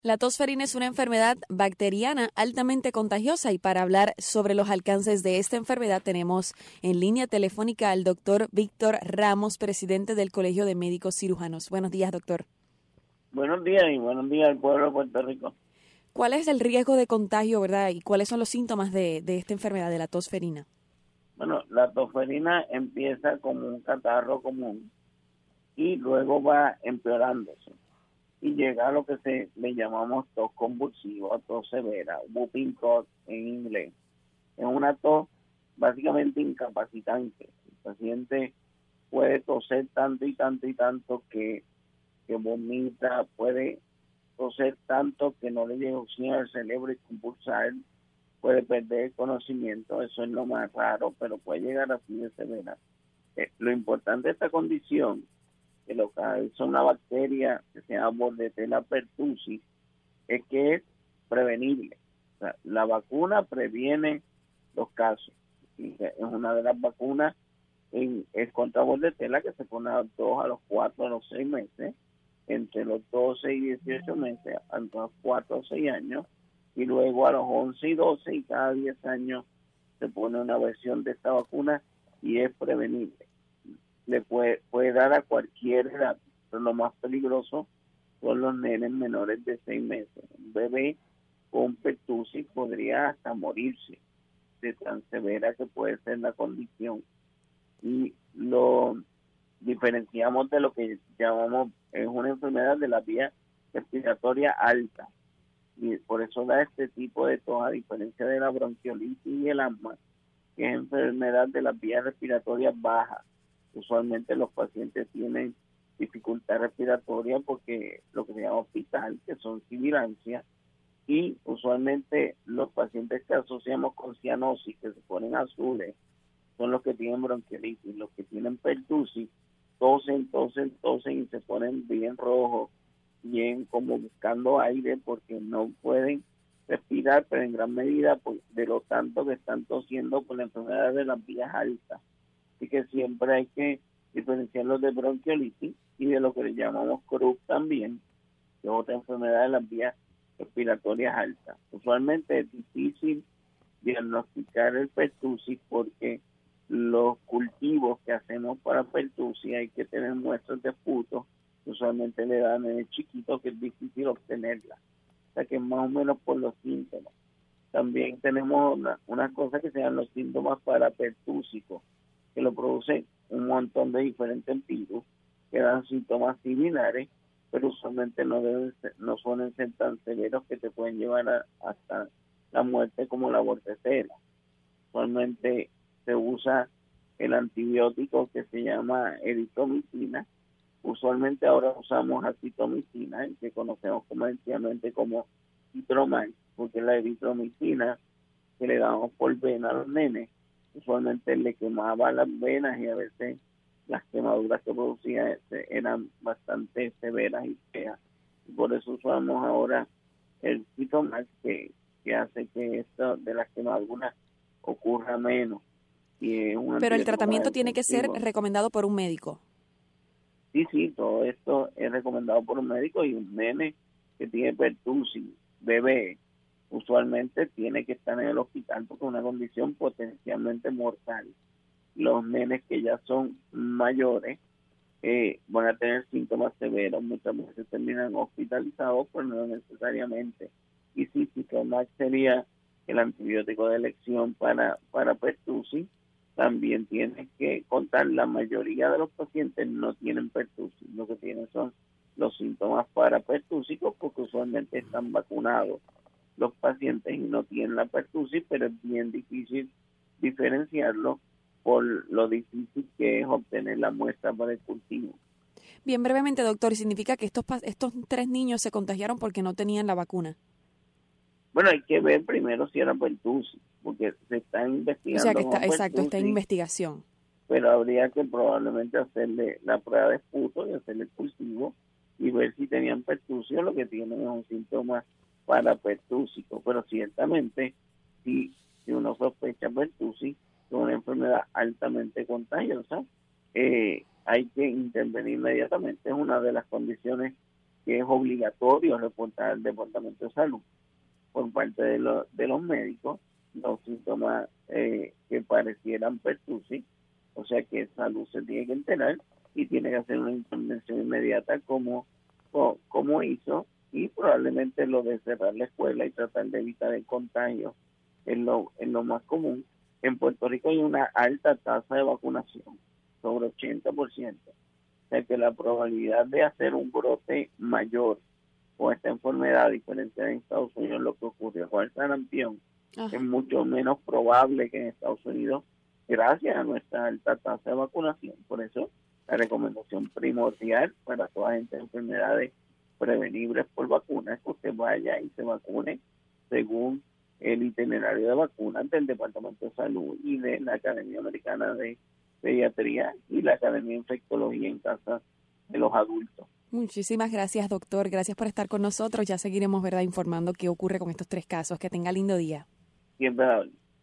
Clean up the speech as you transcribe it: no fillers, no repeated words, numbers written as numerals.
La tos ferina es una enfermedad bacteriana altamente contagiosa y para hablar sobre los alcances de esta enfermedad tenemos en línea telefónica al doctor Víctor Ramos, presidente del Colegio de Médicos Cirujanos. Buenos días, doctor. Buenos días y buenos días al pueblo de Puerto Rico. ¿Cuál es el riesgo de contagio, verdad? ¿Y cuáles son los síntomas de esta enfermedad, de la tos ferina? Bueno, la tos ferina empieza como un catarro común y luego va empeorándose y llega a lo que le llamamos tos convulsiva, tos severa, whooping cough en inglés. Es una tos básicamente incapacitante. El paciente puede toser tanto y tanto y tanto que vomita, puede toser tanto que no le llega oxígeno al cerebro y convulsar, puede perder el conocimiento. Eso es lo más raro, pero puede llegar así de severa. Lo importante de esta condición, que lo que es una bacteria que se llama Bordetella pertussis, es que es prevenible. O sea, la vacuna previene los casos. Y es una de las vacunas es contra Bordetella, que se pone a los 2, a los 4, a los 6 meses, entre los 12 y 18 meses, a los 4 o 6 años, y luego a los 11 y 12, y cada 10 años se pone una versión de esta vacuna y es prevenible. Le puede dar a cualquier edad, pero lo más peligroso son los nenes menores de 6 meses. Un bebé con pertussis podría hasta morirse de tan severa que puede ser la condición. Y lo diferenciamos de lo que llamamos, es una enfermedad de la vía respiratoria alta, y por eso da este tipo de tos, a diferencia de la bronquiolitis y el asma, que es enfermedad de las vías respiratorias bajas. Usualmente los pacientes tienen dificultad respiratoria porque lo que se llama hospital, que son sibilancias, y usualmente los pacientes que asociamos con cianosis, que se ponen azules, son los que tienen bronquiolitis. Los que tienen pertussis tosen y se ponen bien rojos, bien como buscando aire porque no pueden respirar, pero en gran medida de lo tanto que están tosiendo por la enfermedad de las vías altas. Así que siempre hay que diferenciarlos de bronquiolitis y de lo que le llamamos CRUB también, que es otra enfermedad de las vías respiratorias altas. Usualmente es difícil diagnosticar el pertussis porque los cultivos que hacemos para pertussis hay que tener muestras de puto, usualmente le dan en el chiquito, que es difícil obtenerla. O sea que más o menos por los síntomas. También tenemos una cosa que se llaman los síntomas parapertúsicos, que lo producen un montón de diferentes virus, que dan síntomas similares, pero usualmente no suelen ser tan severos que te pueden llevar hasta la muerte como la Bordetella. Usualmente se usa el antibiótico que se llama eritromicina. Usualmente ahora usamos acitromicina, el que conocemos comercialmente como Citromax, porque la eritromicina que le damos por vena a los nenes, usualmente le quemaba las venas y a veces las quemaduras que producía eran bastante severas y feas. Y por eso usamos ahora el Citromax, que hace que esto de las quemaduras ocurra menos. Pero el tratamiento tiene que ser recomendado por un médico. Sí, todo esto es recomendado por un médico, y un nene que tiene pertussis, bebé, usualmente tiene que estar en el hospital porque es una condición potencialmente mortal. Los nenes que ya son mayores van a tener síntomas severos, muchas veces terminan hospitalizados, pero no necesariamente. Y sí, Citromax sería el antibiótico de elección para pertussis. También tienes que contar, la mayoría de los pacientes no tienen pertussis, lo que tienen son los síntomas parapertúsicos porque usualmente están vacunados los pacientes y no tienen la pertussis, pero es bien difícil diferenciarlo por lo difícil que es obtener la muestra para el cultivo. Bien brevemente, doctor, ¿significa que estos 3 niños se contagiaron porque no tenían la vacuna? Bueno, hay que ver primero si era pertussis, porque se está investigando. O sea que está en investigación. Pero habría que probablemente hacerle la prueba de esputo y hacerle el cultivo y ver si tenían pertussis, o lo que tienen es un síntoma parapertúsico. Pero ciertamente, si uno sospecha pertussis, es una enfermedad altamente contagiosa, hay que intervenir inmediatamente. Es una de las condiciones que es obligatorio reportar al Departamento de Salud por parte de los médicos los síntomas que parecieran pertusis, o sea que salud se tiene que enterar y tiene que hacer una intervención inmediata como hizo, y probablemente lo de cerrar la escuela y tratar de evitar el contagio es lo más común. En Puerto Rico hay una alta tasa de vacunación, sobre 80%, o sea que la probabilidad de hacer un brote mayor con esta enfermedad, a diferencia de Estados Unidos, lo que ocurrió con el sarampión, es mucho menos probable que en Estados Unidos, gracias a nuestra alta tasa de vacunación. Por eso, la recomendación primordial para toda gente de enfermedades prevenibles por vacuna es que usted vaya y se vacune según el itinerario de vacunas del Departamento de Salud y de la Academia Americana de Pediatría y la Academia de Infectología en casa de los adultos. Muchísimas gracias, doctor. Gracias por estar con nosotros. Ya seguiremos, ¿verdad?, informando qué ocurre con estos 3 casos. Que tenga lindo día. Siempre.